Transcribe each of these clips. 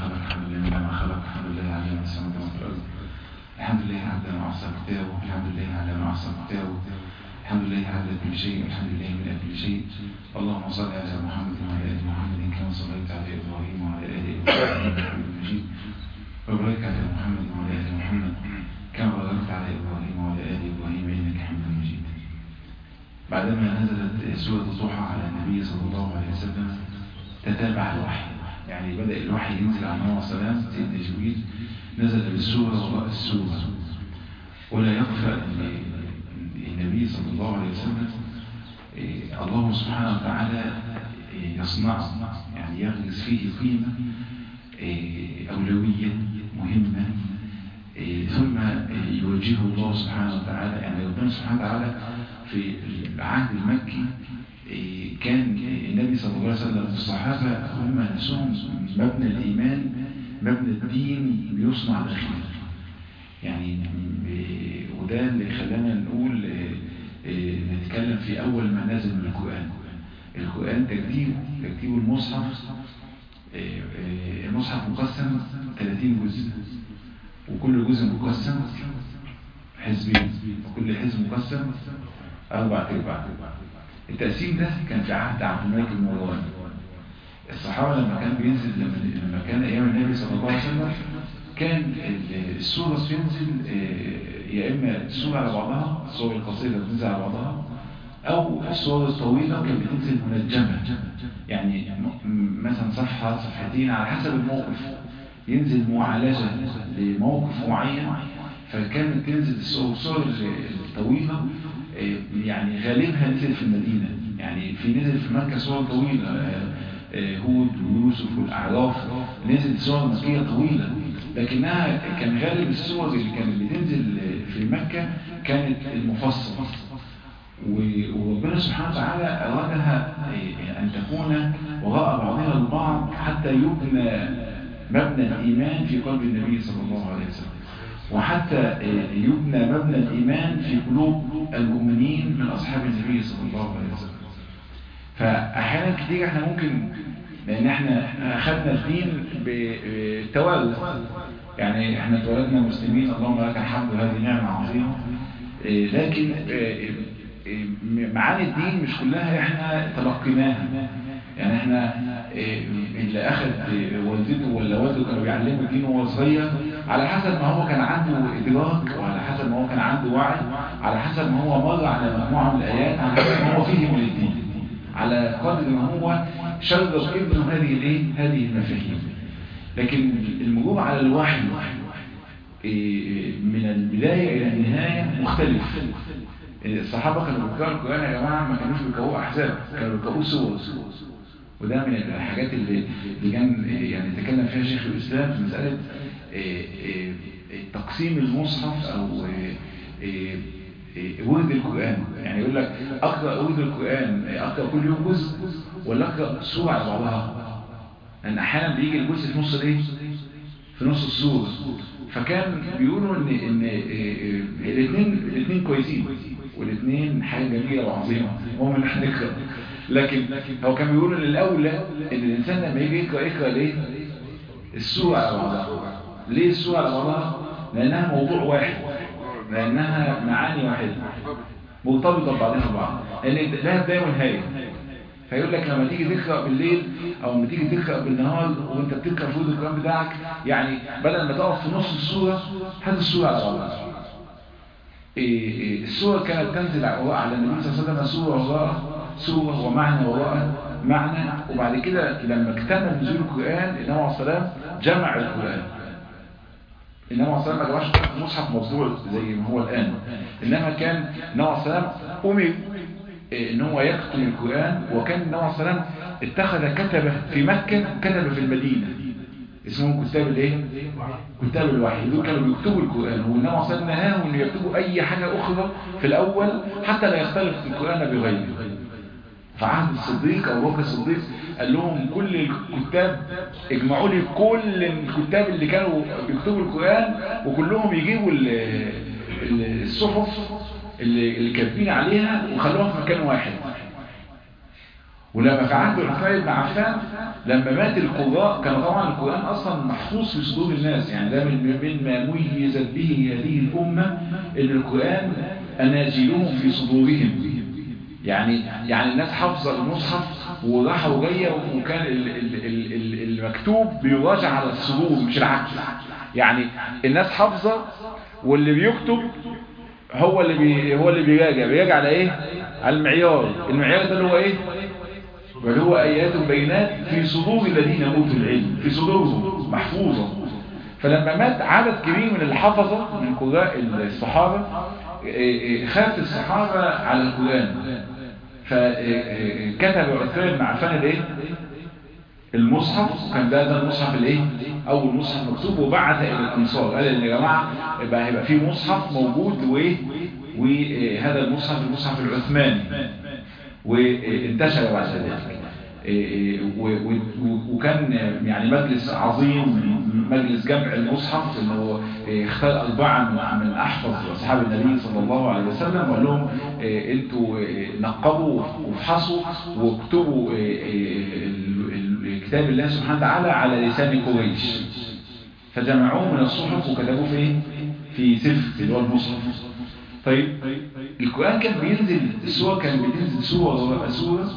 خلق، الحمد لله من ما خلق، الحمد لله على ما سمع في الأرض، الحمد لله عدد ما أحصى كتابه، الحمد لله على ما أحصى كتابه، الحمد لله على كل شيء، الحمد لله من كل شيء. اللهم صل على محمد وعلى آل محمد كما صليت على إبراهيم وعلى آل إبراهيم إنك حميد مجيد، وبارك على محمد وعلى آل محمد كما باركت على إبراهيم وعلى آل إبراهيم إنك حميد مجيد. بعدما نزلت سورة الضحى على النبي صلى الله عليه وسلم تتابع الوحي، يعني بدأ الوحي ينزل على النبي صلى الله عليه وسلم. سيدنا جبريل نزل بالسورة وراء السورة، ولا يخفى أن النبي صلى الله عليه وسلم الله سبحانه وتعالى يصنع، يعني يغرس فيه قيمة أولوية مهمة، ثم يوجهه الله سبحانه وتعالى. يعني ربنا سبحانه وتعالى في العهد المكي كان النبي صلى الله عليه وسلم والصحابة هم نفسهم مبنى الإيمان، مبنى الدين بيصنع داخله. يعني وده اللي خلانا نقول نتكلم في أول ما نزل من القرآن. القرآن ترتيب المصحف. المصحف مقسم 30 جزء، وكل جزء مقسم حزبين، وكل حزب مقسم 4 أرباع. التقسيم ده كان في عهد عبد الملك بن مروان. الصحابة لما كان بينزل، لما كان أيام النبي صلى الله عليه وسلم كان السورة بتنزل يا إما السورة على بعضها، السورة القصيرة بتنزل على بعضها، أو السورة الطويلة كانت بتنزل منجمة، يعني مثلا صفحة صفحتين على حسب الموقف، ينزل معالجة لموقف معين. فكانت تنزل السورة الطويلة يعني غالبها نزل في المدينة، يعني في نزل في مكة سورة طويلة، هود ويوسف والأعراف، نزل سورة مكية طويلة، لكنها كان غالب السور اللي كانت بتنزل في مكة كانت المفصل. وربنا سبحانه وتعالى أرادها أن تكون وراء بعضها البعض حتى يبنى مبنى الإيمان في قلب النبي صلى الله عليه وسلم، وحتى يبنى مبنى الإيمان في قلوب المؤمنين من أصحاب النبي صلى الله عليه وسلم. فأحيانا كتير احنا ممكن، لأن احنا أخذنا الدين بالتوالد، يعني احنا اتولدنا مسلمين اللهم لك الحمد، هذه نعمة عظيمة، لكن معاني الدين مش كلها احنا تلقيناها. يعني احنا اللي اخذ والدته ولا والده كانوا بيعلموا الدين وهو صغير على حسب ما هو كان عنده ادراك، وعلى حسب ما هو كان عنده وعي، على حسب ما هو مر على مجموعة من الايات، على حسب ما هو فهم الدين، على قدر ما هو شرب ابنه هذه المفاهيم. لكن المرور على الوحي من البداية الى النهاية مختلف. الصحابة كانوا بيقرأوا القرآن يا جماعة، ما كانوش بيقرأوا أحزاب، كانوا بيقرأوا سور. وده من الحاجات اللي كان يعني تكلم فيها شيخ الإسلام في مسألة تقسيم المصحف أو ورد القرآن. يعني يقول لك أقرأ ورد القرآن، أقرأ كل يوم جزء ولا أقرأ سورة على بعضها، لأن أحيانا بيجي الجزء في نص في نص السورة. فكان بيقولوا إن الاثنين كويسين، والاثنين حاجة جميلة وعظيمة وهم اللي هنقرأ. لكن هو كان بيقولوا للأولى إن الإنسان لما يجي يقرأ ليه السورة على بعضها. ليه السورة على بعضها؟ لأنها موضوع واحد، لأنها معاني واحدة مرتبطة ببعضها البعض، لأن لها بداية ونهاية. فيقول لك لما تيجي تقرأ بالليل أو لما تيجي تقرأ بالنهار وانت بتقرأ في القرآن بتاعك، يعني بدل ما تقف في نص السورة هات السورة على بعضها. السورة كانت تنزل على النبي صلى الله عليه وسلم سورة وراء سورة ومعنى وراء معنى، وبعد كده لما اكتمل نزول القرآن النبي عليه الصلاة جمع القرآن. النبي عليه الصلاة ما جمعش مصحف مطبوع زي ما هو الآن، إنما كان النبي عليه الصلاة أمر إن هو يكتب القرآن. وكان النبي عليه الصلاة اتخذ كتبة في مكة وكتبة في المدينة اسمهم كتاب الوحي. دول كانوا بيكتبوا القرآن، والنبي عليه الصلاة نهاهم ان يكتبوا اي حاجة اخرى في الاول حتى لا يختلف القرآن بغيره. فعهد الصديق او بكر الصديق قال لهم كل الكتاب اجمعوا لي كل الكتاب اللي كانوا بيكتبوا القرآن، وكلهم يجيبوا الصحف اللي كاتبين عليها وخلوها في مكان واحد. ولما في عهد عثمان بن عفان لما مات القراء، كان طبعا القرآن أصلا محفوظ في صدور الناس، يعني ده من ما ميزت به هذه الأمة إن القرآن أناجيلهم في صدورهم. يعني الناس حافظة المصحف وراحة وجاية، وكان المكتوب بيراجع على الصدور مش العكس. يعني الناس حافظة واللي بيكتب هو اللي بيراجع على ايه؟ على المعيار ده اللي هو ايه؟ اللي هو ايات بينات في صدور الذين اوتوا العلم، في صدورهم محفوظة. فلما مات عدد كبير من الحفظة من قراء الصحابة، خاف الصحابة على القرآن، فكتب عثمان بن عفان الايه؟ المصحف. كان ده المصحف الايه؟ اول مصحف مكتوب، وبعث الى الانصار قال يا جماعه هيبقى في مصحف موجود، وهذا المصحف العثماني، وانتشر بعد ذلك. وكان يعني مجلس عظيم، مجلس جمع المصحف، انه اختار 4 من احفظ اصحاب النبي صلى الله عليه وسلم وقال لهم انتوا نقبوا وافحصوا واكتبوا كتاب الله سبحانه وتعالى على لسان قريش. فجمعوه من الصحف وكتبوه في سفر اللي هو المصحف. طيب القرآن كان بينزل السورة، كان بتنزل سورة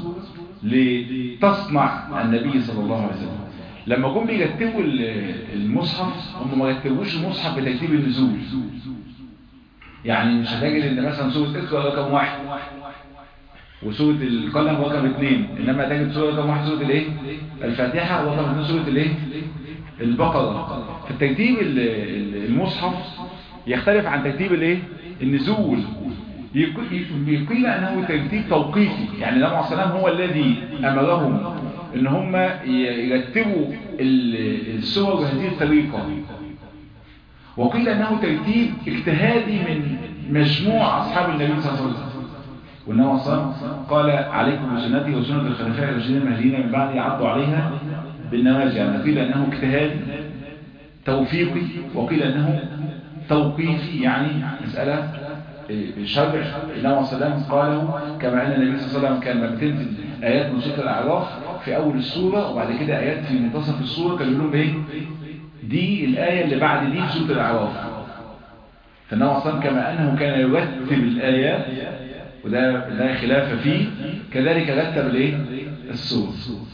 لتصنع النبي صلى الله عليه وسلم. لما جم بيرتبوا المصحف، هم ما رتبوش المصحف بترتيب النزول. يعني مش هتجد ان مثلا سورة اقرأ رقم 1 وسورة القلم رقم 2، انما تجد سورة رقم 1 سورة الايه؟ الفاتحة، ورقم 2 سورة الايه؟ البقرة. فالترتيب المصحف يختلف عن ترتيب الايه؟ النزول. يقيل انه ترتيب توقيفي، يعني النبي عليه الصلاه والسلام هو الذي امرهم ان هم يرتبوا السور بهذه الطريقه. وقيل انه ترتيب اجتهادي من مجموع اصحاب النبي صلى الله عليه وسلم. والنبي عليه الصلاه والسلام قال عليكم بسنتي وسنه الخلفاء الراشدين المهديين من بعدي عضوا عليها بالنواجذ. يعني قيل انه اجتهادي توفيقي، وقيل انه توقيفي، يعني مساله شرع النبي عليه الصلاه والسلام قاله، كما ان النبي صلى الله عليه وسلم كان لما بتنزل ايات من سوره الاعراف في اول السوره وبعد كده ايات في منتصف السوره، كانوا يقولوا ايه؟ دي الايه اللي بعد دي في سوره الاعراف. فالنبي عليه الصلاه والسلام كما انه كان يرتب الايات، وده لا خلاف فيه، كذلك رتب الايه؟ السور.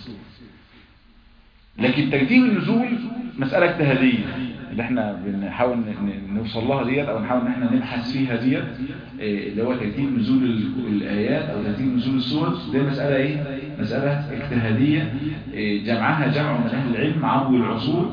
لكن ترتيب النزول مساله اجتهاديه اللي احنا بنحاول نوصل لها ديت، او نحاول ان احنا نبحث فيها ديت، اللي هو ترتيب نزول الايات او ترتيب نزول السور. ده مساله ايه؟ مساله اجتهاديه جمعها جمع من اهل العلم عبر العصور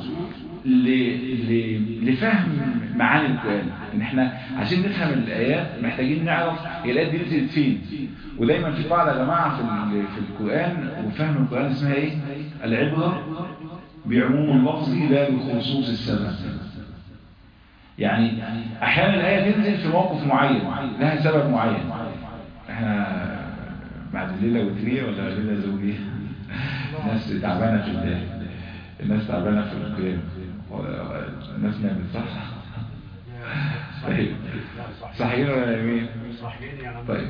لفهم معاني القرآن. ان احنا عشان نفهم الايات محتاجين نعرف هي الايات دي نزلت فين. ودايما في بعض يا جماعه في القرآن وفهم القرآن اسمها ايه؟ العبره بعموم اللفظ لا بخصوص السبب. يعني احيانا الايه تنزل في موقف معين لها سبب معين. احنا بعد ليله وتريه ولا ليله زوجيه؟ الناس تعبانه الناس تعبانه في القيام، الناس نامت صح؟ طيب صحيين ولا نايمين؟ طيب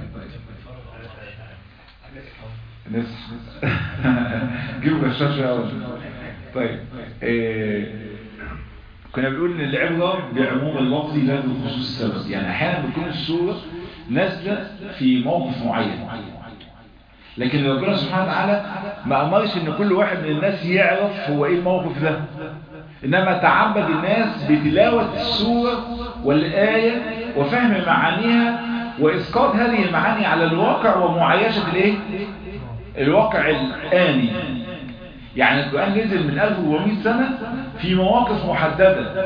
نصح جيبوا الشاشه اول. طيب كنا بنقول ان العبره بعموم اللفظ لا بخصوص السبب. يعني احيانا بتكون السوره نازله في موقف معين، لكن ربنا سبحانه وتعالى ما امرش ان كل واحد من الناس يعرف هو ايه الموقف ده، انما تعبد الناس بتلاوه السوره والايه وفهم معانيها واسقاط هذه المعاني على الواقع ومعايشه الايه؟ الواقع الآني. يعني القرآن نزل من 1400 سنة في مواقف محددة،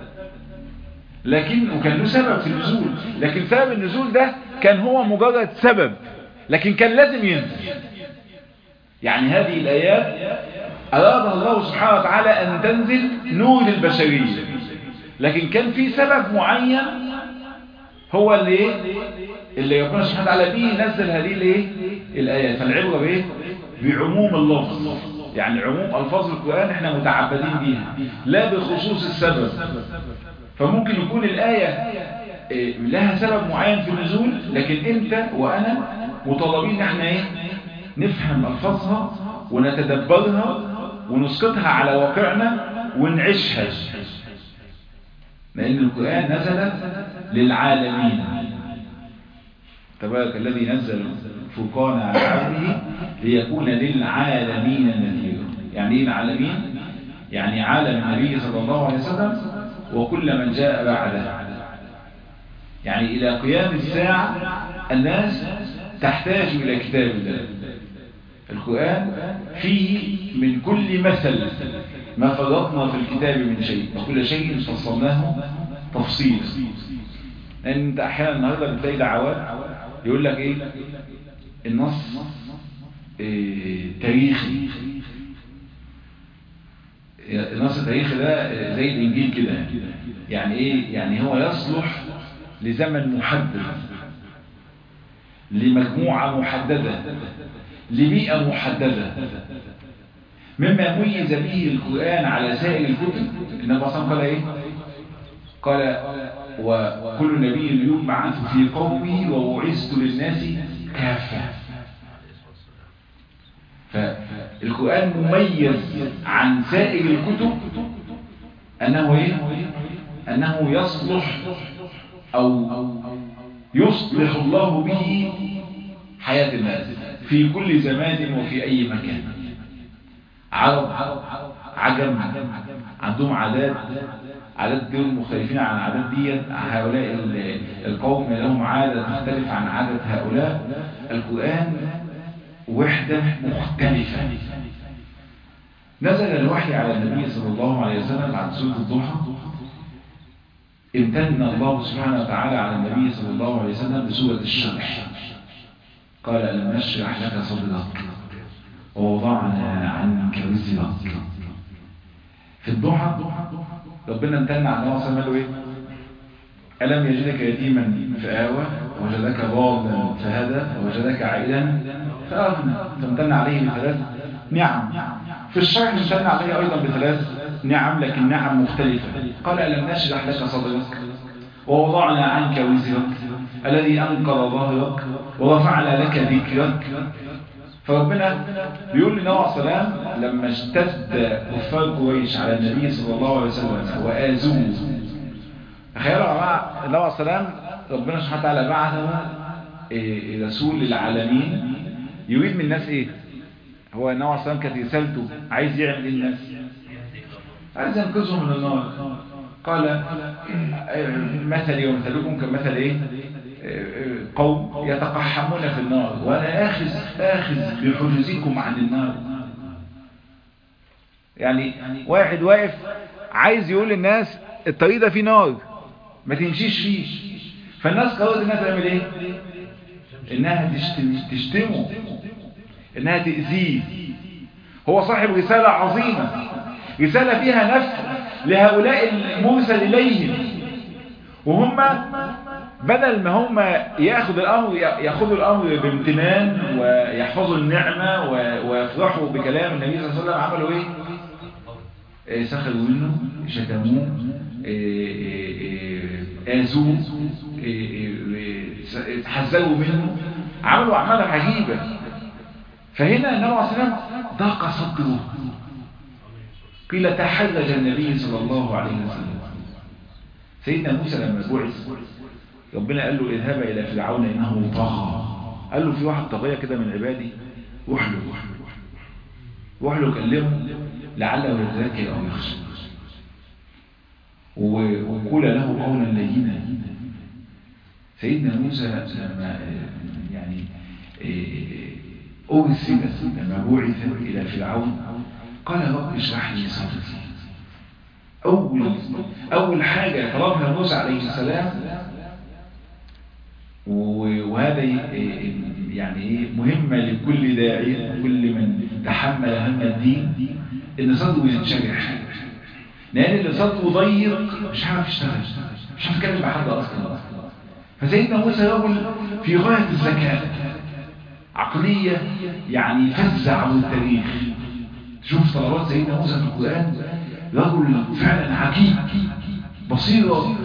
وكان له سبب في النزول، لكن سبب النزول ده كان هو مجرد سبب، لكن كان لازم ينزل. يعني هذه الآيات أراد الله سبحانه وتعالى أن تنزل نور للبشرية، لكن كان في سبب معين هو اللي ربنا سبحانه وتعالى به نزل هذه الآيات. فالعبرة بايه؟ بعموم اللفظ، يعني عموم ألفاظ القرآن احنا متعبدين بيها لا بخصوص السبب. فممكن يكون الآية لها سبب معين في النزول، لكن انت وأنا مطالبين ان احنا نفهم ألفاظها ونتدبرها ونسقطها على واقعنا ونعيشها، لأن القرآن نزل للعالمين. تبارك الذي نزل الفرقان على عبده ليكون للعالمين نذيرا. يعني ايه العالمين؟ يعني عالم النبي صلى الله عليه وسلم وكل من جاء بعده، يعني إلى قيام الساعة الناس تحتاج إلى كتاب الله. القرآن فيه من كل مثل ما فرطنا في الكتاب من شيء، وكل شيء فصلناه تفصيلا. لأن انت أحيانا النهاردة بتلاقي دعوات يقول لك ايه النص تاريخي. النص التاريخي ده زي الإنجيل كده، يعني ايه؟ يعني هو يصلح لزمن محدد، لمجموعة محددة، لبيئة محددة. مما ميز به القرآن على سائر الكتب، النبي صلى الله عليه وسلم قال ايه؟ قال وكل نبي يبعث في قومه وبعثت للناس كافة. فالقرآن مميز عن سائر الكتب أنه إيه؟ أنه يصلح أو يصلح الله به حياة الناس في كل زمان وفي أي مكان. عرب عجم عندهم عادات دول مختلفين عن عادات ديت. هؤلاء القوم لهم عادة مختلفة عن عادة هؤلاء. القرآن وحدة مختلفة. نزل الوحي على النبي صلى الله عليه وسلم بعد سورة الضحى. امتن الله سبحانه وتعالى على النبي صلى الله عليه وسلم بسورة الشرح. قال ألم نشرح لك صدرك ووضعنا عنك وزرك. في الضحى ربنا امتن على الله سبحانه وتعالى ألم يجدك يتيما فآوى وجدك ضالا فهدى وجدك عائلا فأغنى. فامتن عليه بثلاث نعم. في الشرح امتن عليه أيضا بثلاث نعم، لكن نعم مختلفة. قال ألم نشرح لك صدرك ووضعنا عنك وزرك الذي أنقض ظهرك ورفعنا لك ذكرك. فربنا بيقول لنبي عليه السلام لما اشتد كفار قريش على النبي صلى الله عليه وسلم وآذوه، تخيلوا يا جماعه النبي عليه السلام ربنا سبحانه وتعالى بعثه رسول للعالمين يريد من الناس ايه؟ هو النبي عليه السلام كانت رسالته عايز يعمل ايه الناس؟ عايز ينقذهم من النار. قال مثلي ومثلكم كمثل ايه؟ قوم يتقحمون في النار وانا اخذ بحجزكم عن النار. يعني واحد واقف عايز يقول للناس الطريق ده فيه نار ما تمشيش فيه. فالناس قررت انها تعمل ايه؟ انها تشتمه، انها تأذيه. هو صاحب رسالة عظيمة، رسالة فيها نفع لهؤلاء المرسل اليهم، وهم بدل ما هم ياخذوا الامر بامتنان ويحفظوا النعمة ويفرحوا بكلام النبي صلى الله عليه وسلم، عملوا ايه؟ سخروا منه، شتموه، آذوه، حذروا منه، عملوا أعمال عجيبة. فهنا النبي عليه السلام ضاق صدره. قيل تحرج النبي صلى الله عليه وسلم. سيدنا موسى لما بعث ربنا قال له اذهب إلى فرعون إنه طغى. قال له في واحد طغية كده من عبادي، روح له كلمه لعله يتذكر أو يخشى، وقول له قولا لينا. سيدنا موسى لما يعني أرسل لما بعث إلى فرعون قال رب اشرح لي صدري. أول حاجة طلبها موسى عليه السلام، وهذا يعني مهمة لكل داعية وكل من تحمل هم الدين، إن صدره ينشرح. لأن اللي صدره ضيق مش عارف يشتغل، مش عارف يتكلم مع حد أصلا. فسيدنا موسى رجل في غاية الذكاء، عقلية يعني فزع التاريخ. شوف طلبات سيدنا موسى في القرآن، رجل فعلا عجيب، بصيرة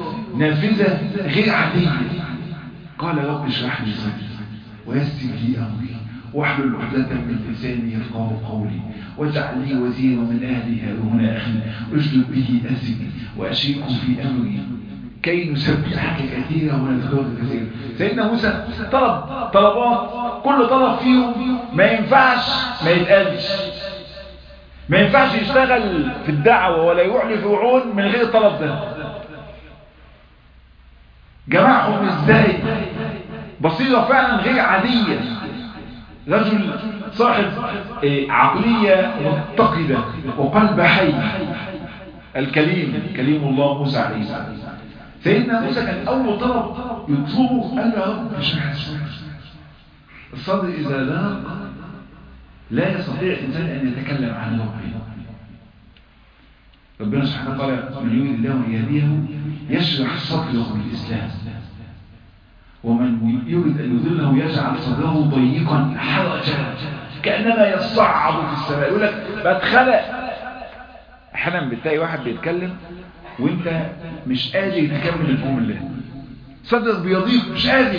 نافذة غير عادية. قال رب اشرح لي صدري ويسر لي أمري واحلل عقدة من لساني يفقهوا قولي واجعل لي وزيرا من أهلي هارون أخي أشدد به أزري وأشركه في أمري كي نسبحك كثيرا ونذكرك كثيرا. سيدنا موسى طلب طلبات، كل طلب فيهم ما ينفعش ما يتقالش، ما ينفعش يشتغل في الدعوة ولا يعلي في وعون من غير الطلب ده. جمعهم ازاي؟ بصيرة فعلا غير عادية، رجل صاحب عقلية متقدة وقلب حي، كليم الله موسى عليه السلام. سيدنا موسى كان أول طلب يطلبه قال له يا رب اشرح الصدر. الصدر إذا ضاق لا يستطيع الإنسان أن يتكلم عن ربه. ربنا سبحانه وتعالى من يريد الله أن يهديه يشرح صدره بالإسلام، ومن يريد أن يضله يجعل صدره ضيقا حرجا كأنما يصعد في السماء. يقول لك بتخلق. أحيانا بتلاقي واحد بيتكلم وانت مش قادر تكمل الجملة، صدرك بيضيق مش قادر،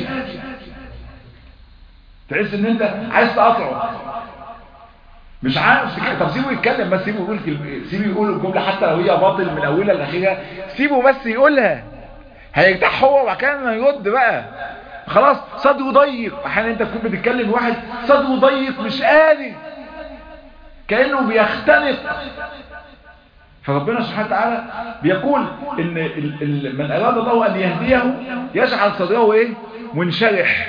تحس ان انت عايز تقطعه مش عارف. طب سيبه يتكلم بس، سيبه يقول الجملة حتى لو هي باطل من اولها لاخرها، سيبه بس يقولها، هيرتاح هو وبعد كده يرد بقى. خلاص صدره ضيق. احيانا انت تكون بتتكلم واحد صدره ضيق مش قادر، كأنه بيختنق. فربنا سبحانه وتعالى بيقول ان من اراد الله ان يهديه يجعل صدره منشرح،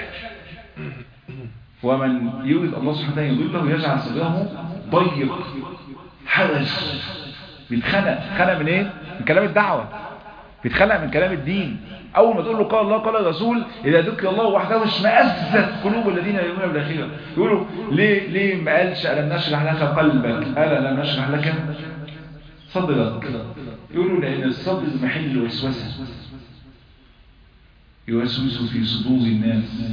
ومن يريد الله سبحانه وتعالى يضله يجعل صدره ضيق حرج. بيتخنق من ايه؟ من كلام الدعوة، بيتخنق من كلام الدين. اول ما تقول له قال الله قال الرسول اذا ذكر الله وحده اشمئزت قلوب الذين يؤمنون بالاخره. يقولوا ليه ما قالش الم نشرح لك قلبك، قال الم نشرح لك صدرك. يقولوا لأن الصدر محل وسوسة يوسوس في صدور الناس،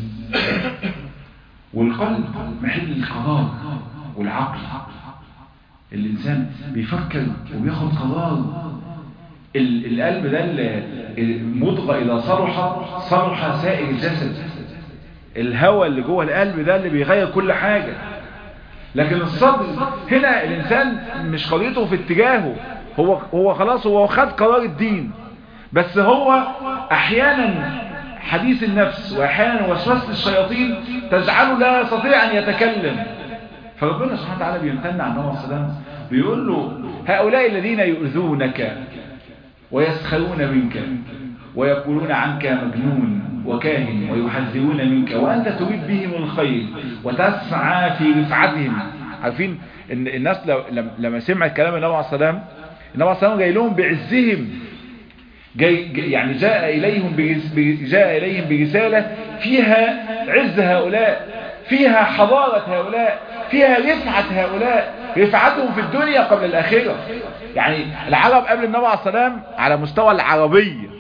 والقلب محل القرار والعقل. الإنسان بيفكر وبياخد قرار. القلب ده المضغة إذا صلح سائر الجسد. الهواء اللي جوه القلب ده اللي بيغير كل حاجة. لكن الصدر هنا الإنسان مش قضيته في اتجاهه، هو خلاص هو خد قرار الدين، بس هو أحيانا حديث النفس وأحيانا وسوسة الشياطين تجعله لا يستطيع أن يتكلم. فربنا سبحانه وتعالى بيمتن عن النبي صلى الله عليه وسلم، بيقول له هؤلاء الذين يؤذونك ويسخرون منك ويقولون عنك مجنون وكاهن ويحذرون منك وأنت تريد بهم الخير وتسعى في رفعتهم. عارفين ان الناس لما سمعت كلام النبي عليه الصلاة والسلام، النبي عليه الصلاة والسلام جاي لهم بعزهم، يعني جاء إليهم برسالة فيها عز هؤلاء، فيها حضارة هؤلاء، فيها رفعة هؤلاء، رفعتهم في الدنيا قبل الآخرة. يعني العرب قبل النبي عليه الصلاة والسلام على مستوى العربية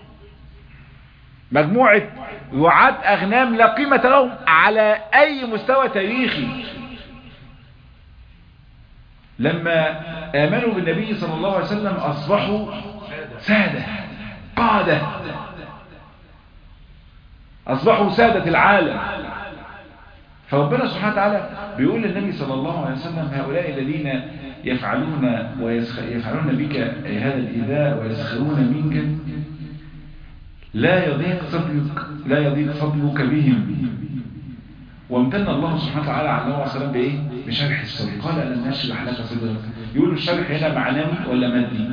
مجموعة رعاة أغنام لا قيمة لهم على أي مستوى تاريخي. لما آمنوا بالنبي صلى الله عليه وسلم أصبحوا سادة قادة، أصبحوا سادة العالم. فربنا سبحانه وتعالى بيقول للنبي صلى الله عليه وسلم هؤلاء الذين يفعلون بك هذا الإيذاء ويسخرون منك لا يضيق صدرك بهم. وامتن الله سبحانه وتعالى على النبي صلى الله عليه وسلم بشرح الصدر. قال ألم نشرح لك صدرك. يقولوا الشرح هنا معنوي ولا مادي؟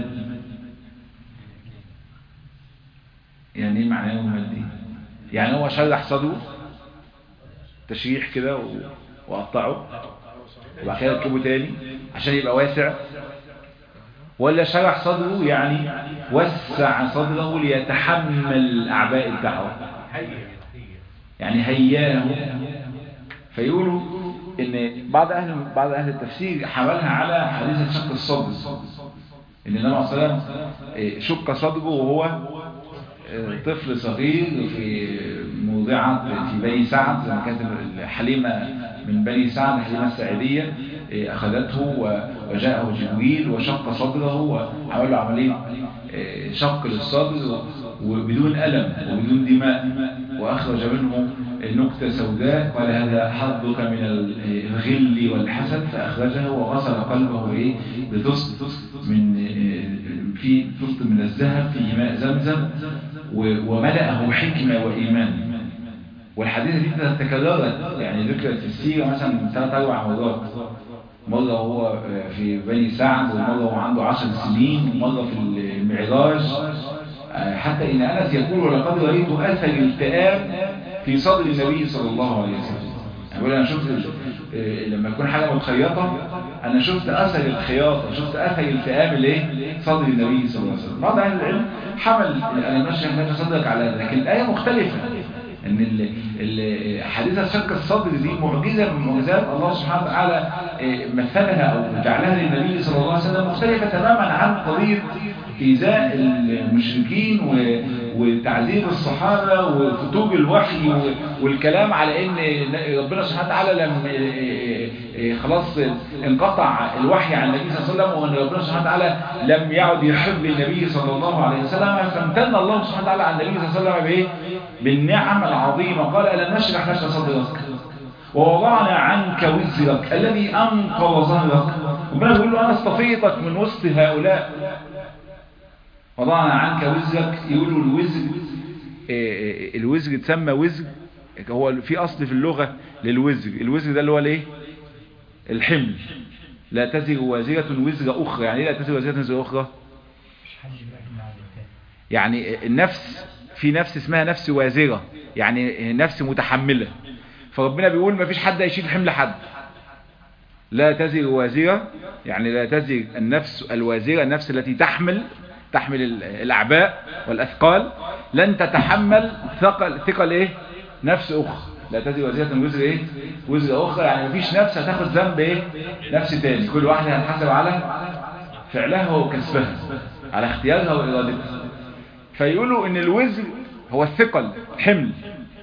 يعني ايه معنوي ومادي؟ يعني هو شرح صدره تشريح كده وقطعه وبعد كده ركبه تاني عشان يبقى واسع، ولا شرح صدره يعني وسع صدره ليتحمل أعباء الدعوة، يعني هياه. فيقولوا ان بعض اهل التفسير حملها على حديث شق الصدر، ان النبي صلى الله عليه وسلم شق صدره وهو طفل صغير في موضعة في بني سعد، لما كانت حليمة من بني سعد، حليمة الساعدية، أخذته وجاءه جبريل وشق صدره وعمل له عملية شق للصدر وبدون ألم وبدون دماء، وأخرج منه نكتة سوداء، قال هذا حظك من الغل والحسد، فأخرجه وغسل قلبه بطست من الذهب في ماء زمزم وملأه حكمة وإيمان. والحديث دي تكررت، يعني ذكرت في السيرة مثلا 3-4 مرات، مرة هو في بني سعد، ومرة هو عنده 10 سنين، ومرة في المعراج. حتى إن أنس يقول ولقد رأيت أثر التئام في صدر النبي صلى الله عليه وسلم. يعني أنا شفت لما يكون حاجة متخيطة، أنا شفت أثر الخياطة، شفت أثر التئام صدر النبي صلى الله عليه وسلم. بعض أهل العلم حمل أنا نشرح لك صدرك على هذا، لكن الآية مختلفة، ان حادثة شق الصدر دي معجزة من معجزات الله سبحانه وتعالى مثلها او جعلها للنبي صلى الله عليه وسلم، مختلفة تماما عن قضية إيذاء المشركين وتعذيب الصحابة وفتوج الوحي والكلام على ان ربنا سبحانه وتعالى لم خلاص انقطع الوحي عن النبي صلى الله عليه وسلم، وان ربنا سبحانه وتعالى لم يعد يحب النبي صلى الله عليه وسلم. فامتن الله سبحانه وتعالى على النبي صلى الله عليه وسلم بالنعم العظيمة. قال ألم نشرح لك صدرك ووضعنا عنك وزرك الذي أنقض ظهرك. ربنا بيقول له أنا اصطفيتك من وسط هؤلاء. وضعنا عنك وزرك، يقولوا الوزر تسمى وزر، هو في أصل في اللغة للوزر. الوزر ده اللي هو الايه؟ الحمل. لا تزر وازرة وزر أخرى. يعني ايه لا تزر وازرة وزر أخرى؟ يعني النفس، في نفس اسمها نفس وازرة، يعني نفس متحملة. فربنا بيقول ما فيش حد يشيل حمل حد. لا تزر وازرة، يعني لا تزر النفس الوازرة، النفس التي تحمل الأعباء والأثقال، لن تتحمل ثقل ايه؟ نفس أخرى. لا تزر وازرة وزر وزر أخرى، يعني ما فيش نفس هتاخد ذنب نفس تاني. كل واحدة هتحاسب على فعلها وكسبها، على اختيارها وإرادتها. فيقولوا ان الوزر هو الثقل، حمل.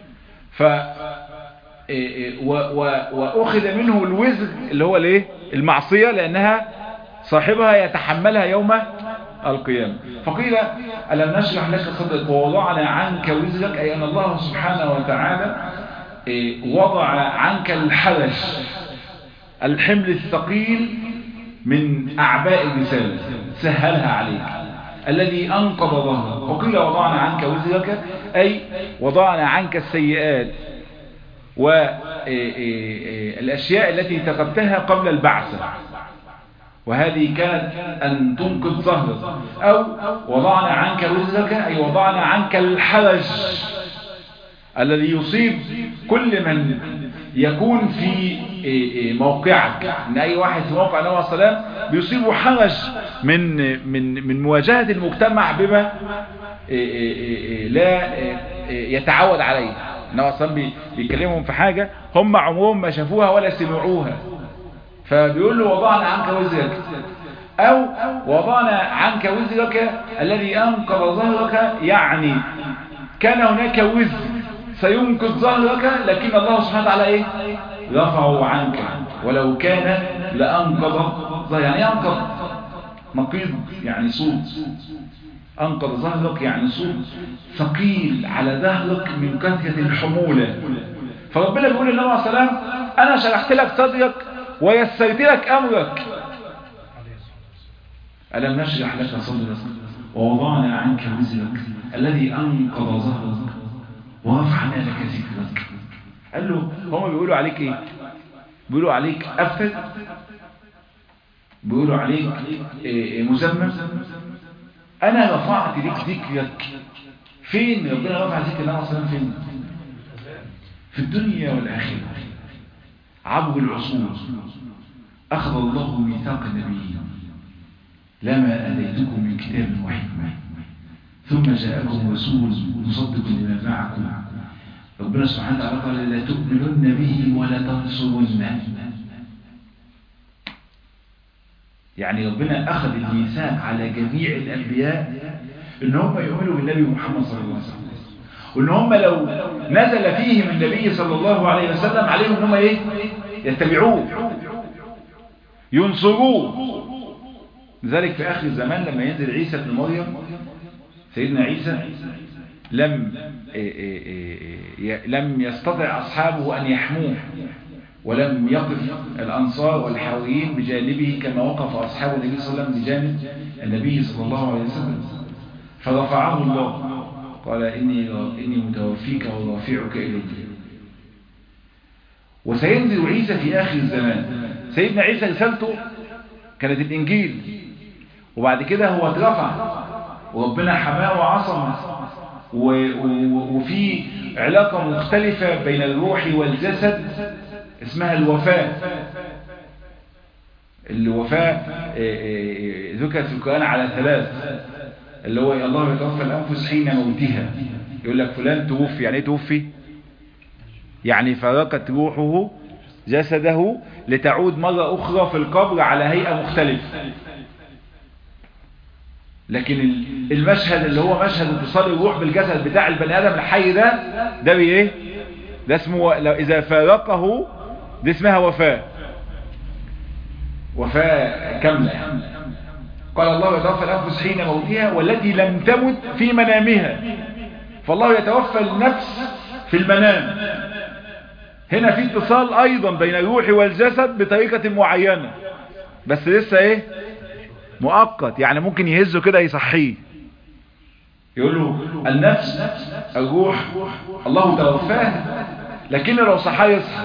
وأخذ منه الوزر اللي هو المعصية، لأنها صاحبها يتحملها يوم القيامة. فقيل ألم نشرح لك صدرك ووضعنا عنك وزرك، أي أن الله سبحانه وتعالى وضع عنك الحرج، الحمل الثقيل من أعباء الرسالة، سهلها عليك، الذي أنقض ظهرك. وقيل وضعنا عنك وزرك، أي وضعنا عنك السيئات والأشياء التي كتبتها قبل البعثة، وهذه كانت أن تنقض ظهرك. أو وضعنا عنك وزرك، أي وضعنا عنك الحرج الذي يصيب كل من يكون في موقعك. ان اي واحد في موقع النبي صلى الله عليه وسلم بيصيبه حرج من مواجهة المجتمع بما لا يتعود عليه. النبي صلى الله عليه وسلم بيكلمهم في حاجة هم عمرهم ما شافوها ولا سمعوها، فبيقول له وضعنا عنك وزرك، او وضعنا عنك وزرك الذي انقض ظهرك، يعني كان هناك وزر سينقض ظهرك، لكن الله سبحانه وتعالى رفعه عنك، ولو كان لأنقض ظهرك. يعني أنقض نقيض، يعني صوت. أنقض ظهرك يعني صوت ثقيل على ظهرك من كثرة الحمولة. فربنا بيقول للنبي عليه السلام أنا شرحت لك صدرك ويسرت لك أمرك. ألم نشرح لك صدرك ووضعنا عنك وزرك الذي أنقض ظهرك ورفعنا لك ذكرك. قال له هم بيقولوا عليك ايه؟ بيقولوا عليك أفت، بيقولوا عليك مزمم. أنا رفعت لك ذكرك. فين ربنا رفع ذكر الله صلى الله عليه وسلم؟ فين؟ في الدنيا والآخرة. عبر العصور أخذ الله ميثاق النبيين لما آتيتكم من كتاب وحكمة ثم جاءكم رسول مصدق لما معكم. ربنا سبحانه وتعالى قال لا تؤمنن به ولا تنصرنه. يعني ربنا أخذ الميثاق على جميع الأنبياء إن هم يؤمنوا بالنبي محمد صلى الله عليه وسلم، وإن هم لو نزل فيهم النبي صلى الله عليه وسلم عليهم إن هم يتبعوه ينصروه. لذلك في آخر الزمان لما ينزل عيسى بن مريم، سيدنا عيسى لم يستطع أصحابه أن يحموه، ولم يقف الأنصار والحواريين بجانبه كما وقف أصحاب النبي صلى الله عليه وسلم بجانب النبي صلى الله عليه وسلم، فرفعه الله قال إني متوفيك ورافعك إليك. وسينزل عيسى في آخر الزمان. سيدنا عيسى رسالته كانت الإنجيل، وبعد كده هو اترفع وربنا حماه وعصمه، وفي علاقة مختلفة بين الروح والجسد اسمها الوفاة. الوفاة ذكرت في القرآن على 3، اللي هو الله يتوفى الأنفس حين موتها. يقول لك فلان توفي. يعني ايه توفي؟ يعني فارقت روحه جسده لتعود مرة أخرى في القبر على هيئة مختلفة. لكن المشهد اللي هو مشهد اتصال الروح بالجسد بتاع البني آدم الحي ده بإيه؟ ده اسمه إذا فارقه دي اسمها وفاة كاملة يعني. قال الله يتوفى الأنفس حين موتها والتي لم تمت في منامها. فالله يتوفى النفس في المنام. هنا في اتصال أيضا بين الروح والجسد بطريقة معينة، بس لسه ايه؟ مؤقت. يعني ممكن يهزه كده يصحيه، يقول له النفس الروح الله توفاه، لكن لو صحاه يصحى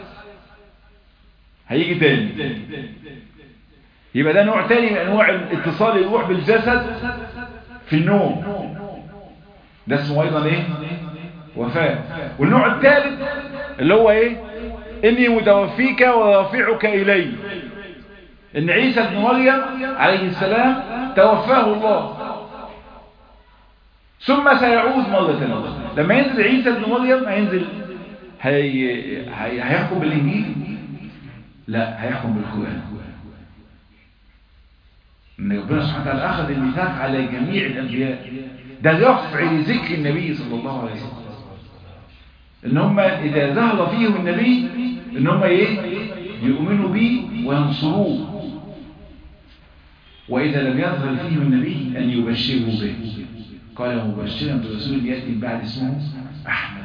هيجي تاني. يبقى ده نوع تاني من انواع اتصال الروح بالجسد في النوم، ده اسمه ايضا ايه؟ وفاة. والنوع الثالث اللي هو ايه؟ اني متوفيك ورافعك الي. ان عيسى ابن مريم عليه السلام توفاه الله ثم سيعود مرة أخرى. لما ينزل عيسى ابن مريم هينزل هيحكم بالإنجيل؟ لا، هيحكم بالقرآن. ان ربنا سبحانه وتعالى أخذ الميثاق على جميع الأنبياء، ده رفع لذكر النبي صلى الله عليه وسلم، ان هم إذا ظهر فيهم النبي ان هم يؤمنوا به وينصروه، وإذا لم يظهر فيهم النبي أن يبشروا به. قال مبشرا برسول يأتي من بعد اسمه أحمد.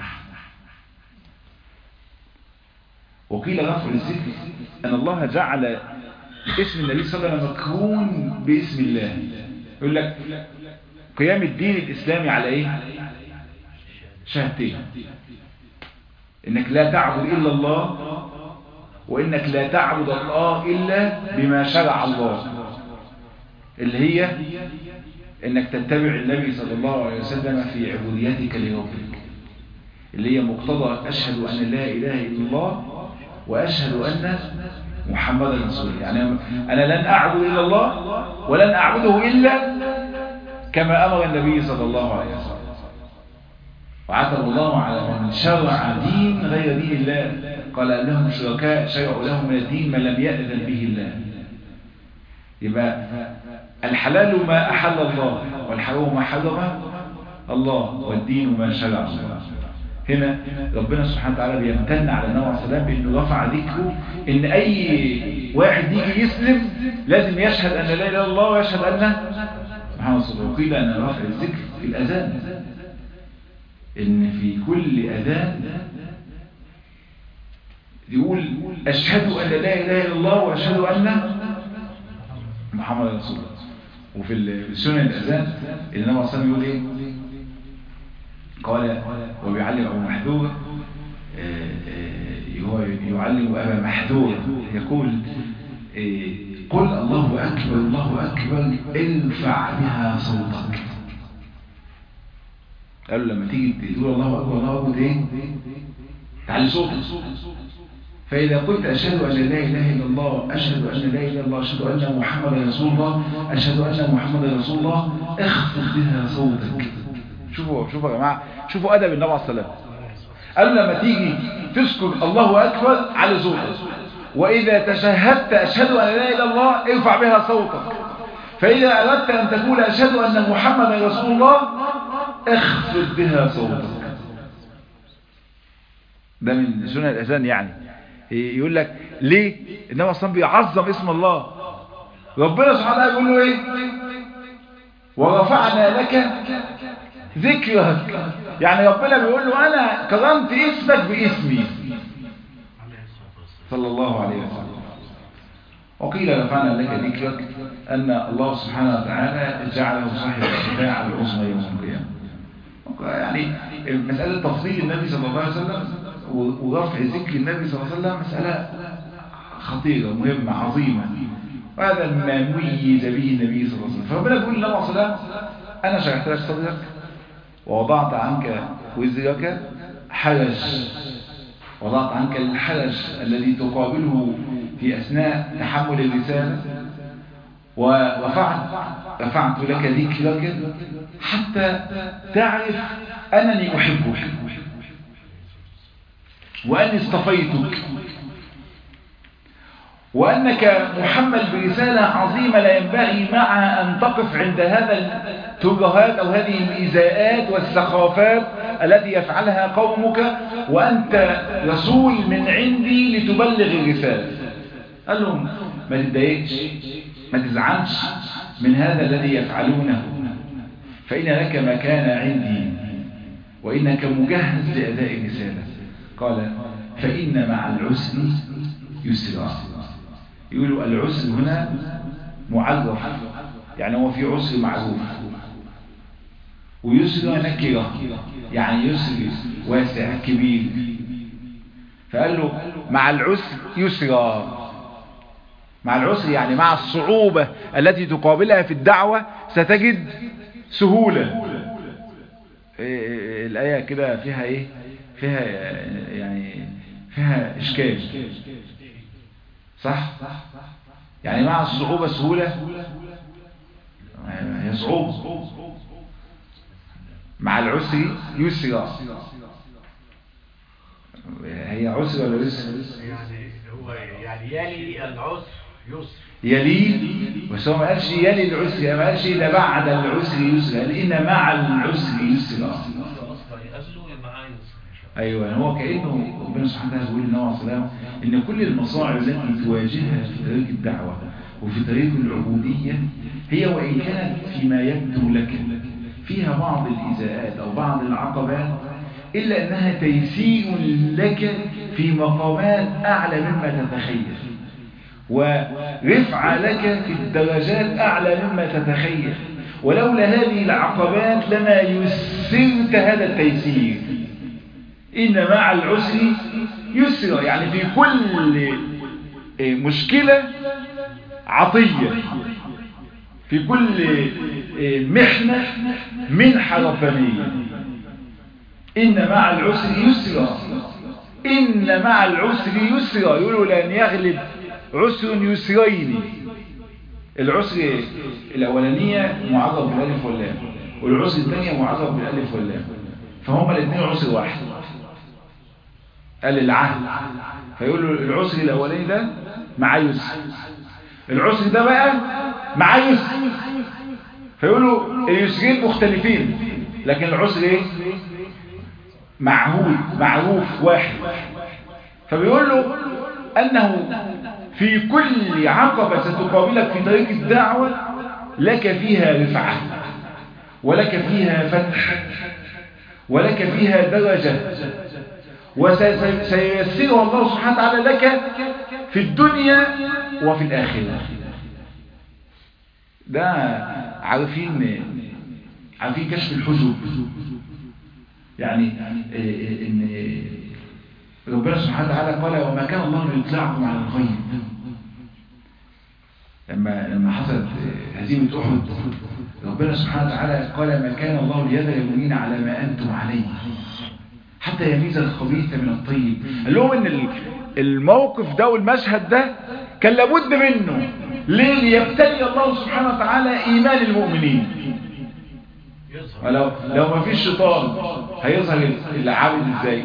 وقيل رفع الذكر أن الله جعل اسم النبي صلى الله عليه وسلم مقرون باسم الله. يقول لك قيام الدين الإسلامي على إيه؟ شهادتين: إنك لا تعبد إلا الله، وإنك لا تعبد الله إلا بما شرع الله، اللي هي إنك تتبع النبي صلى الله عليه وسلم في عبوديتك لربك، اللي هي مقتضى أشهد أن لا إله إلا الله وأشهد أن محمدا رسول الله. يعني أنا لن أعبد إلا الله ولن أعبده إلا كما أمر النبي صلى الله عليه وسلم. وعتب الله على من شرع دين غير دين الله، قال لهم شركاء شرعوا لهم من الدين ما لم يأذن به الله. يبقى الحلال ما أحل الله، والحرام ما حرم الله، والدين ما شرع الله. هنا ربنا سبحانه وتعالى بيمتن على النبي عليه السلام بأنه رفع ذكره، إن أي واحد يجي يسلم لازم يشهد أن لا إله إلا الله ويشهد أن محمد صلى الله عليه وسلم. وقيل أن رفع الذكر في الأذان، إن في كل أذان يقول أشهد أن لا إله إلا الله وأشهد أن محمد رسول الله. وفي السنن الأذان النبي صلى الله عليه وسلم يقول إيه؟ قال وبيعلم أبو محذور، هو يعلم أبا محذور يقول قل الله أكبر الله أكبر ارفع بها صوتك. قالوا لما تيجي تقول الله أكبر الله أكبر إيه؟ تعلي صوتك. فإذا قلت أشهد أن لا إله إلا الله، أشهد أن لا إله إلا الله، أشهد أن محمد رسول الله، أشهد أن محمد رسول الله، اخفض بها صوتك. شوفوا يا جماعة، شوفوا أدب النبي عليه الصلاة والسلام. قال لما تيجي تذكر الله أكبر على صوتك، وإذا تشهدت أشهد أن لا إله إلا الله ارفع بها صوتك، فإذا أردت أن تقول أشهد أن محمد رسول الله اخفض بها صوتك. ده من سنن الأذان. يعني يقول لك ليه النبي اصلا بيعظم اسم الله. ربنا سبحانه وتعالى يقول له ايه؟ ورفعنا لك ذكرك، يعني ربنا بيقول له أنا كرمت اسمك باسمي صلى الله عليه وسلم. وقيل رفعنا لك ذكرك أن الله سبحانه وتعالى جعله صاحب الشفاعة العظمى يوم القيامة. يعني مسألة تفضيل النبي صلى الله عليه وسلم ورفع ذكر النبي صلى الله عليه وسلم مسألة خطيرة مهمة عظيمة، وهذا ما ميز به النبي صلى الله عليه وسلم. فربنا يقول لله عليه وسلم أنا شرحت لك صدرك ووضعت عنك وزرك حرج، وضعت عنك الحرج الذي تقابله في أثناء تحمل الرسالة، ورفعت لك ذكرك حتى تعرف أنني أحبك وأني اصطفيتك وأنك محمل برسالة عظيمة لا ينبغي معها أن تقف عند هذا الترهات أو هذه الإيذاءات والسخافات التي يفعلها قومك، وأنت رسول من عندي لتبلغ الرسالة. قال لهم ما تتضايقش، ما تزعلش من هذا الذي يفعلونه، فإن لك مكان عندي وإنك مجهز لأداء الرسالة. قال فإن مع العسر يسرا. يقولوا العسر هنا معرف، يعني هو في عسر معروف، ويسر نكرة يعني يسر واسع كبير. فقال له مع العسر يسرا، مع العسر يعني مع الصعوبة التي تقابلها في الدعوة ستجد سهولة. الآية كده فيها ايه؟ فيها يعني فيها إشكال، صح؟ يعني مع الصعوبة سهولة، هي صعوبة. مع العسر يسرا، هي عسر ولا يسر؟ يعني هو يعني يلي العسر يسر، يلي، بس هو ما قالش يلي العسر، ما قالش إذا بعد العسر يسر، قال إن مع العسر يسرا. أيوة، هو كأنه ربنا سبحانه وتعالى يقول لنا عليه السلام إن كل المصاعب التي تواجهها في طريق الدعوة وفي طريق العبودية هي وإن كانت فيما يبدو لك فيها بعض الإزاءات أو بعض العقبات، إلا أنها تيسير لك في مقامات أعلى مما تتخيل، ورفع لك في الدرجات أعلى مما تتخيل. ولولا هذه العقبات لما يسرت هذا التيسير. إن مع العسر يسرا، يعني في كل مشكلة عطية، في كل محنة منحة ربانية. إن مع العسر يسرا، إن مع العسر يسرا. يقولوا لأن يغلب عسر يسرين. العسر الأولانية معرض بالألف واللام، والعسر الثانية معرض بالألف واللام، فهم الاثنين عسر واحد. قال العهد، فيقولوا العسر الأولاني ده مع يسر، العسر ده بقى مع يسر، فيقولوا اليسرين مختلفين لكن العسر ايه؟ معهود معروف واحد. فبيقول له أنه في كل عقبة ستقابلك في طريق الدعوة لك فيها رفعة، ولك فيها فتح، ولك فيها درجة، وسييسرها الله سبحانه وتعالى لك في الدنيا وفي الآخرة. ده عارفين كشف الحجب، يعني ان ربنا سبحانه وتعالى قال وما كان الله ليطلعكم على الغيب. لما حصلت هزيمة أحد ربنا سبحانه وتعالى قال ما كان الله ليذر المؤمنين على ما أنتم عليه حتى يميز الخبيث من الطيب. قال لهم ان الموقف ده والمشهد ده كان لابد منه. ليه؟ ليبتلي الله سبحانه وتعالى إيمان المؤمنين. لو ما فيش شيطان هيظهر العابد ازاي؟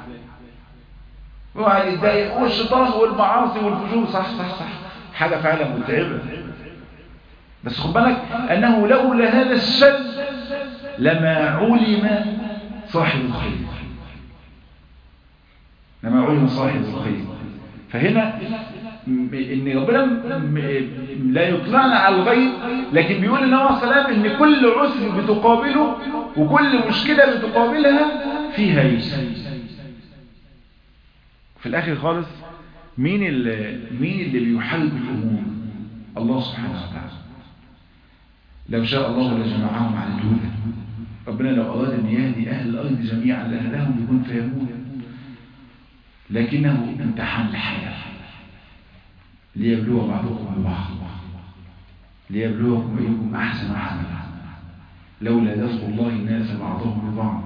هو هيتضايق، والشيطان والمعاصي والفجور صح حاجة فعلا متعبة. بس خد بالك أنه لولا هذا الشر لما علم صاحب الخير، لما علم صاحب الخير. فهنا ان ربنا لا يطلعنا على الغيب، لكن بيقول لنا عليه السلام ان كل عسر بتقابله وكل مشكلة بتقابلها فيها يسر. في الاخر خالص مين اللي بيحارب الامور؟ الله سبحانه وتعالى. لو شاء الله لجمعهم على الهدى. ربنا لو اراد ان يهدي اهل الارض جميعا لهداهم بكون فيهمون، لكنه امتحان الحياة ليبلو بعضكم ببعض، ليبلوكم ايكم احسن عملا. لولا دفع الله الناس بعضهم ببعض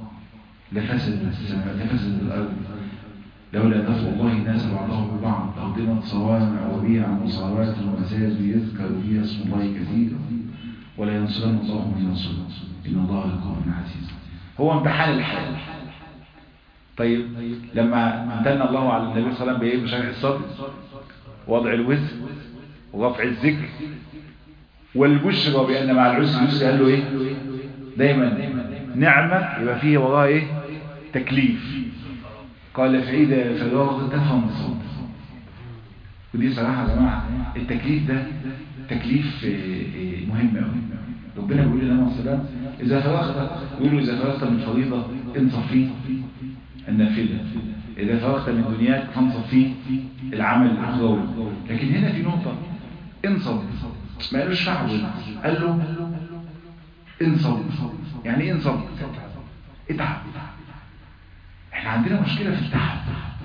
لفسدت الارض. لولا دفع الله الناس بعضهم ببعض لهدمت صوامع وبيع وصلوات ومساجد يذكر فيها اسم الله كثيرا ولا ينصرن الله من ينصره ان الله لقوي عزيز. هو امتحان الحياة. طيب لما امتن الله على النبي صلى الله عليه وسلم بايه؟ بشرح الصدر، وضع الوزر، ورفع الذكر، والبشرى بان مع العسر يسر. قال له ايه؟ دايما نعمه يبقى فيه وراها ايه؟ تكليف. قال فاذا فرغت فانصب. ودي صراحه يا جماعه التكليف ده تكليف مهم قوي. ربنا بيقول لنا عليه السلام اذا فرغت، يقول له اذا فرغت من فريضه انصب فيه النافله، إذا فرغت من دنياك فانصب فيه العمل الأخروي. لكن هنا في نقطة، انصب ما قالوش فعبد، قال له انصب. يعني ايه انصب؟ اتعب. احنا عندنا مشكلة في التعب،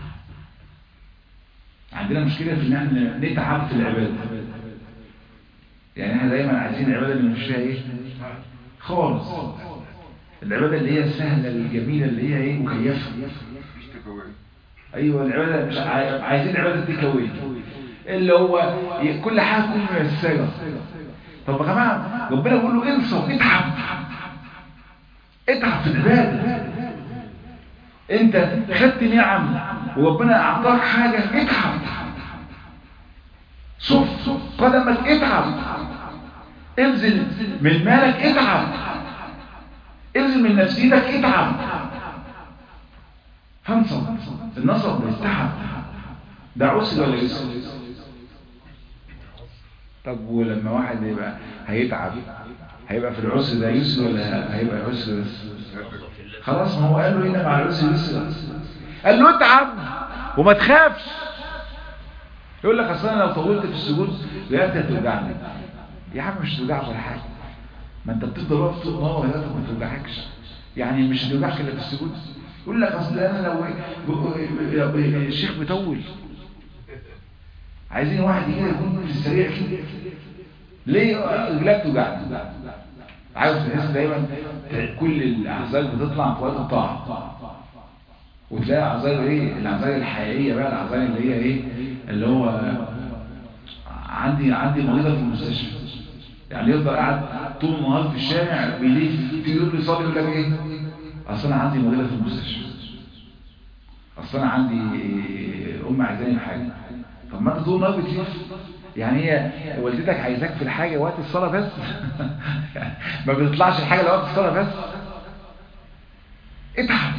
عندنا مشكلة في ان احنا نتعب في العبادة. يعني احنا دايما عايزين العبادة اللي مش فيها ايه خالص، العبادة اللي هي السهلة الجميلة اللي هي ايه مكيفة. ايوه العبادة مش عايزين عبادة تكوي اللي هو كل حاجة تكون ميسرة. طب يا جماعة ربنا بيقول له انصب، اتعب في العبادة. انت خدت نعم وربنا اعطاك حاجة، اتعب. صف قدمك، اتعب. ابذل من مالك، اتعب. ابذل من نفسيتك، اتعب. فانصب. النصب بالتعب ده عسر ولا يسر؟ طب ولما واحد يبقى هيتعب هيبقى في العسر ده يسر ولا هيبقى عسر بس؟ خلاص ما هو قال له هنا مع العسر يسر، قال له اتعب وما تخافش. يقول لك اصل انا لو طولت في السجود رقبتي هتوجعني. يا عم مش توجعك ولا حاجه، ما انت بتفضل واقف طول النهار ورقبتك ما توجعكش، يعني مش هتوجعك الا في السجود. يقول لك اصل انا لو الشيخ بيطول عايزين واحد كده يكون في السريع كده، ليه رجلك توجعني؟ عاوز تحس دايما كل الاعذار بتطلع في وقت الطاعه، وتلاقي اعذار ايه؟ الاعذار الحقيقيه بقى، الاعذار اللي هي ايه؟ اللي هو عندي مريضه في المستشفى، يعني يفضل قاعد طول النهار في الشارع بيلف، تيجي يقول لي صلي يقول لك ايه؟ اصل انا عندي مريضه في المستشفى، اصل انا عندي عايزاني حاجه. طب ما انت طول النهار بتلف، يعني هي والدتك عايزاك في الحاجه وقت الصلاه بس ما بتطلعش الحاجه لوقت الصلاه بس. اتعب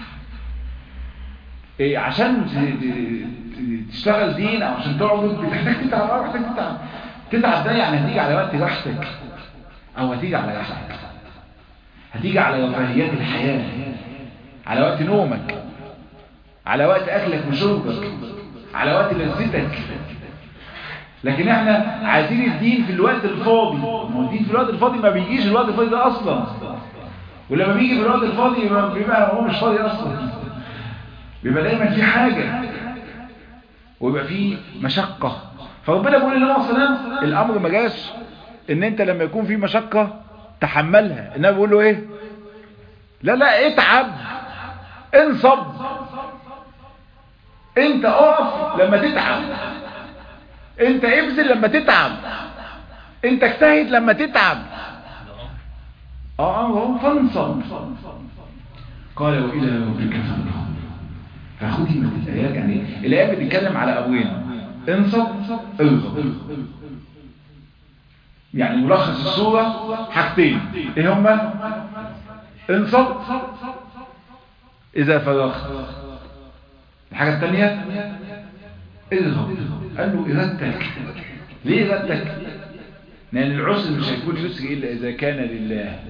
إيه عشان تشتغل دين او عشان تعبد، بتحتاج تتعب. محتاج تتعب ده يعني هتيجي على وقت راحتك او هتيجي على راحتك، هتيجي على رفاهيات الحياه، على وقت نومك، على وقت اكلك وشربك، على وقت لذتك. لكن احنا عايزين الدين في الوقت الفاضي. ما هو الدين في الوقت الفاضي ما بيجيش الوقت الفاضي ده اصلا، ولما بيجي في الوقت الفاضي بيبقى هو مش فاضي اصلا، بيبقى دايما في حاجة ويبقى في مشقة. فربنا بيقول لنا عليه السلام الامر ما جاش ان انت لما يكون في مشقة تحملها، انما بيقول له ايه؟ لا اتعب، انصب. انت اقف لما تتعب، انت ابذل لما تتعب، انت اجتهد لما تتعب. فانصب. قال وإلى ربك فارغب. فخدي من الآيات، يعني الآيات بتتكلم على أبوين، انصب ارغب. يعني ملخص الصورة حاجتين، ايه هما؟ انصب إذا فرغت. الحاجة الثانية ارغب قال له إرادتك. ليه إرادتك؟ لأن العسر مش هيكون يسر إلا إذا كان لله.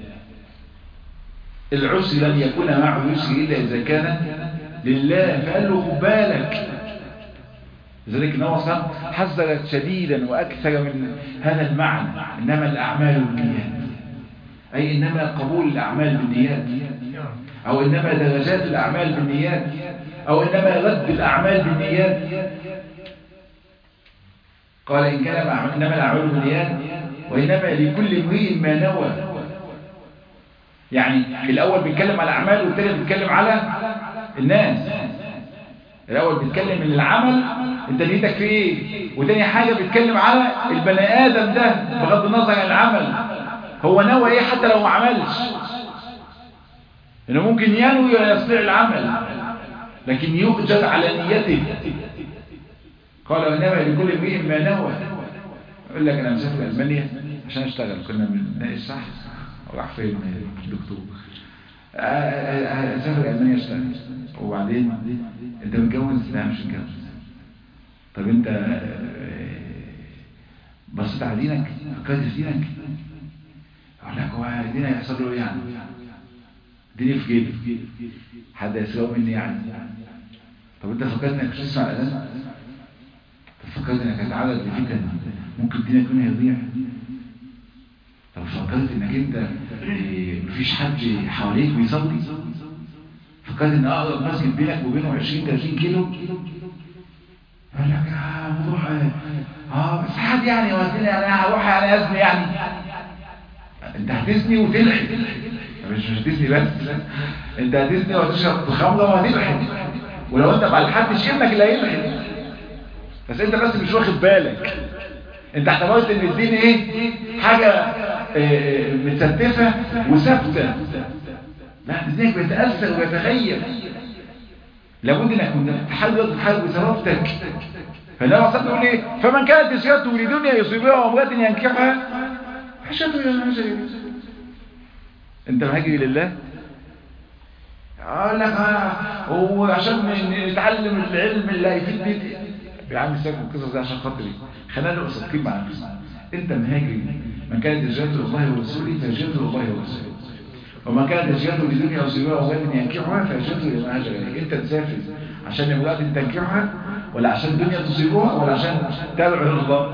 العسر لن يكون معه يسر إلا إذا كان لله. فقال له خد بالك. لذلك النبي صلى الله عليه وسلم حذر شديدا وأكثر من هذا المعنى. إنما الأعمال بالنيات، أي إنما قبول الأعمال بالنيات، أو إنما درجات الأعمال بالنيات، أو إنما رد الأعمال بالنيات. قال إن كان إنما الأعمال بالنيات وإنما لكل امرئ ما نوى. يعني الأول بيتكلم على الأعمال والثاني بيتكلم على الناس. الأول بيتكلم من العمل انت نيتك في ايه، وتاني حاجة بيتكلم على البني آدم ده بغض النظر عن العمل هو نوى ايه حتى لو ما عملش. انه ممكن ينوي ويستطيع العمل لكن يؤجر على نيته. قال وإنما لكل امرئ ما نوى. يقول لك انا مسافر ألمانيا عشان اشتغل، كنا بنناقش صح راح فين الدكتور، اسافر ألمانيا اشتغل، وبعدين انت متجوز؟ لا مش متجوز. طب انت بصيت على دينك؟ فكرت في دينك؟ اقول لك هو دينك يحصل له ايه يعني؟ ديني في جيبي، حد يسرقه مني يعني؟ طب انت فكرت انك مش تسمع الاذان؟ طب فكرت انك هتتعرض لفتن ممكن دينك يكون هيضيع؟ طب فكرت انك انت مفيش حد حواليك بيصلي؟ فكرت ان اقرب مسجد بينك وبينه 20-30 كيلو؟ يقول لك موضوع بس حد يعني وزني يعني هروح يعني ازني يعني. انت هتزني وتلحق، مش هتزني بس، انت هتزني وتشرب خمره وهتلحق، ولو انت ما لحقتش ابنك اللي هيلحق. بس انت بس مش واخد بالك. انت اعتبرت ان الدين ايه؟ حاجه متستفه وثابته. لا، دينك بيتاثر ويتغير. لابد انك تحرك بثوابتك. فالنبي صلى الله عليه وسلم يقول ايه؟ فمن كانت هجرته لدنيا يصيبها وامرأة ينكحها فهجرته الى ما هاجر اليه. انت مهاجر لله؟ اقول لك هو عشان نتعلم العلم اللي هيفيد بيتي يا عم. سيبك القصص دي عشان خاطري، خلينا نبقى صادقين مع نفسنا. انت مهاجر. من كانت هجرته لله ورسوله فهجرته لله ورسوله، وما كانت هجرته لدنيا يصيبها وامرأة ينكحها فهجرته الى ما هاجر اليه. انت تسافر عشان امرأة تنكحها، ولا عشان الدنيا تصيبها، ولا عشان تابع الله؟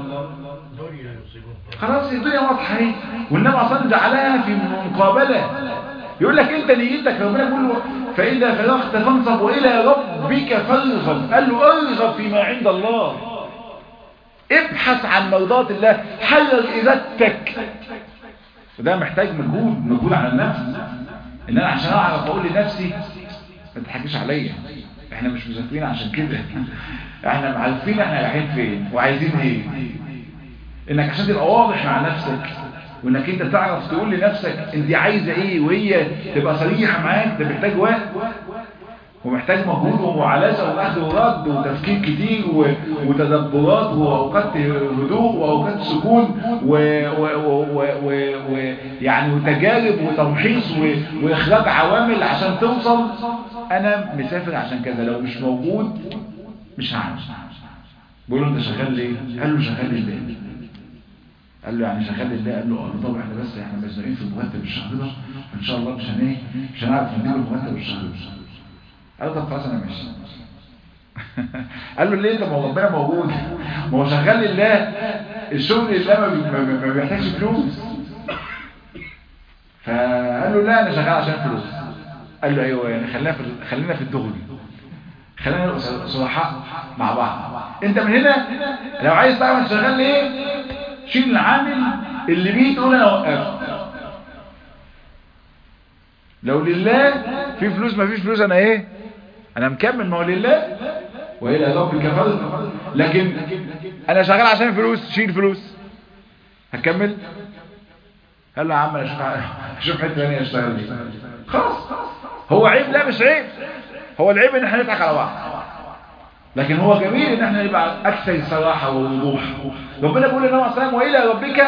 خلاص الدنيا واضحه اهي. والنبي اصلا جعلها في مقابله. يقول لك انت نيتك ربنا يقول له فاذا فرغت فانصب والى ربك فارغب. قال له ارغب فيما عند الله، ابحث عن مرضات الله، حرر ارادتك. وده محتاج مجهود على النفس. ان انا عشان اعرف اقول لنفسي ما تضحكيش عليا، احنا مش مذاكرين عشان كده، احنا عارفين احنا رايحين فين وعايزين ايه. انك عشان تبقى واضح مع نفسك، وانك انت تعرف تقول لنفسك انت عايزه ايه، وهي تبقى صريحه معاك، ده محتاج وقت ومحتاج مجهود ومعالجه واخذ ورد وتفكير كتير وتدبرات واوقات هدوء واوقات سكون ويعني وتجارب وتمحيص واخراج عوامل عشان توصل. انا مسافر عشان كذا، لو مش موجود مش هعمل. بيقول له انت شغال ليه؟ قال له شغال لله. قال له يعني شغال لله؟ قال له طبعا احنا بس احنا مزنوقين في المرتب الشهر ده، ان شاء الله مش هنعرف نديله المرتب الشهر ده. قال له طب خلاص انا ماشي. قال له ليه؟ انت ما ربنا موجود، ما هو شغال لله. الشغل لله ما بيحتاجش فلوس. فقال له لا انا شغال عشان فلوس. قال له ايوه يعني خلينا في الدغري، خلينا نبقى صراحه مع بعض. انت من هنا لو عايز تعرف انت شغال ليه، شيل العامل اللي بيه تقول انا وقفت. لو لله في فلوس ما فيش فلوس انا ايه؟ انا مكمل، ما هو لله والى ربك فارغب. لكن انا شغال عشان فلوس، شيل فلوس هكمل. قال له يا عم انا اشوف حته ثانيه اشتغل فيها. خلاص هو عيب؟ لا مش عيب. هو العيب ان احنا نضحك على بعض، لكن هو جميل ان احنا نبقى اكثر صراحه ووضوح. ربنا بيقول لنا عليه والى ربك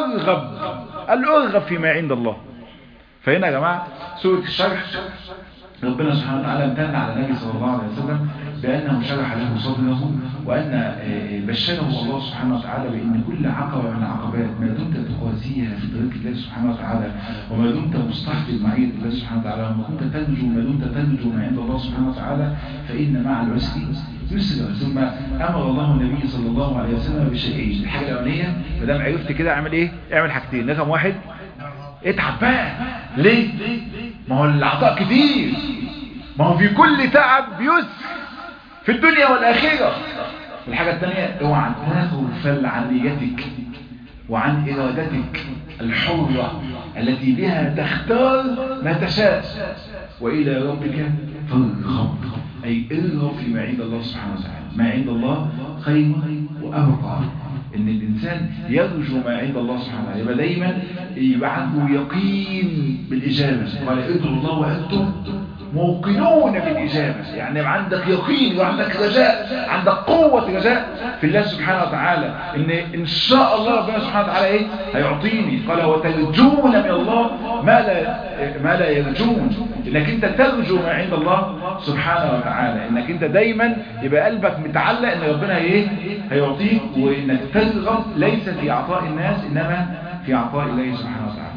فارغب. قال له ارغب فيما عند الله. فهنا يا جماعه سوره الشرح ربنا سبحانه وتعالى امتن على النبي صلى الله عليه وسلم بأنه شرح له صدره، وأن بشره الله سبحانه وتعالى بأن كل عقبة من العقبات ما دمت تقاسيها في طريق الله سبحانه وتعالى، وما دمت مستحفظ معية الله سبحانه وتعالى، وما كنت تنجو ما دمت تنجو ما عند الله سبحانه وتعالى، فإن مع العسر يسرا. ثم أمر الله النبي صلى الله عليه وسلم بشيئين. الحاجة الأولانية ما دام عرفت كده اعمل إيه؟ اعمل حاجتين. رقم واحد اتعب بقى. ليه؟ ما هو العطاء كتير، ما هو في كل تعب يسر في الدنيا والآخرة. الحاجة الثانية اوعى تغفل عن نيتك وعن إرادتك الحرة التي بها تختار ما تشاء، وإلى ربك فارغب، أي ارغب فيما عند الله سبحانه وتعالى. ما عند الله خير وأبقى. إن الإنسان يرجو ما عند الله سبحانه وتعالى، يبقى دايما يبقى عنده يقين بالإجابة. قال ادعوا الله وأنتم موقنون بالإجابة، يعني عندك يقين وعندك رجاء، عندك قوة رجاء في الله سبحانه وتعالى إن شاء الله ربنا سبحانه وتعالى إيه هيعطيني. قال وترجون من الله ما لا يرجون. إنك أنت ترجو ما عند الله سبحانه وتعالى، إنك أنت دايما يبقى قلبك متعلق إن ربنا إيه هيعطيك، وإنك ترغب ليس في عطاء الناس إنما في عطاء الله سبحانه وتعالى.